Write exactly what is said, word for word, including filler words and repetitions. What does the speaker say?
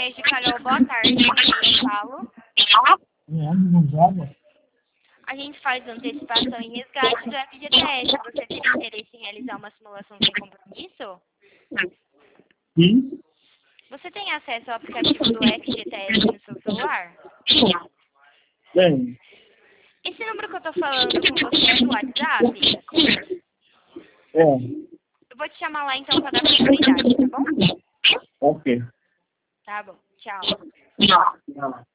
colégio. Alô, boa tarde, eu falo. A gente faz antecipação e resgate do F G T S. Você tem interesse em realizar uma simulação sem compromisso? Sim. Você tem acesso ao aplicativo do F G T S no seu celular? Bem, Esse número que eu tô falando com você é do WhatsApp? é. Eu vou te chamar lá então para dar continuidade, tá bom? Ok. Tá bom, tchau. Não.